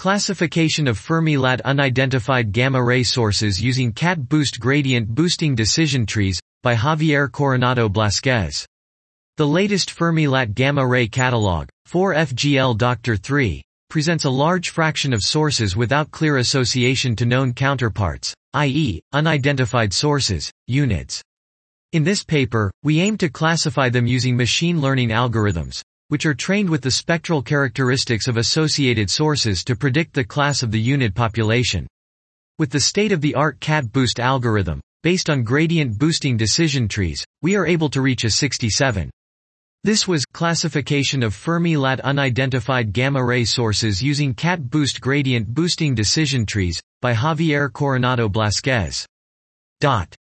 Classification of Fermi-Lat unidentified gamma-ray sources using cat-boost gradient boosting decision trees, by Javier Coronado Blasquez. The latest Fermi-Lat gamma-ray catalog, 4FGL Dr. 3, presents a large fraction of sources without clear association to known counterparts, i.e., unidentified sources, UNIDs. In this paper, we aim to classify them using machine learning algorithms, which are trained with the spectral characteristics of associated sources to predict the class of the UNID population. With the state-of-the-art cat-boost algorithm, based on gradient boosting decision trees, we are able to reach a 67. This was classification of Fermi-Lat unidentified gamma-ray sources using cat-boost gradient boosting decision trees, by Javier Coronado Blasquez.